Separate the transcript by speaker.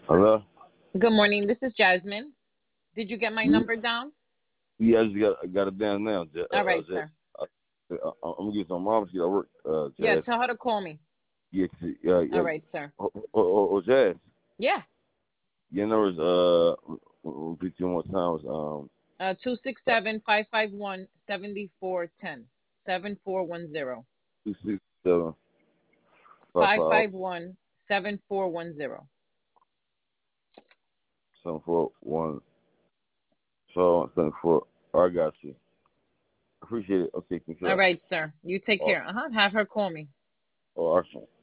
Speaker 1: Hello?
Speaker 2: Good morning. This is Jasmine. Did you get my
Speaker 1: Yeah,
Speaker 2: number down?
Speaker 1: yeah, I got it down now,
Speaker 2: All right,
Speaker 1: Jazz.
Speaker 2: sir.
Speaker 1: I'm gonna get some mom shit at work,
Speaker 2: Yeah,
Speaker 1: Jazz.
Speaker 2: tell her to call me.
Speaker 1: Yeah,
Speaker 2: All
Speaker 1: yeah.
Speaker 2: right, sir.
Speaker 1: Jazz.
Speaker 2: Yeah.
Speaker 1: Your number is repeat you one more time. Was
Speaker 2: 267-551-7410. 7410.
Speaker 1: 267
Speaker 2: Five five one 7410.
Speaker 1: 741 774. I got you. Appreciate it. Okay,
Speaker 2: All
Speaker 1: control.
Speaker 2: right, sir. You take
Speaker 1: Awesome.
Speaker 2: care. Have her call me.
Speaker 1: Awesome.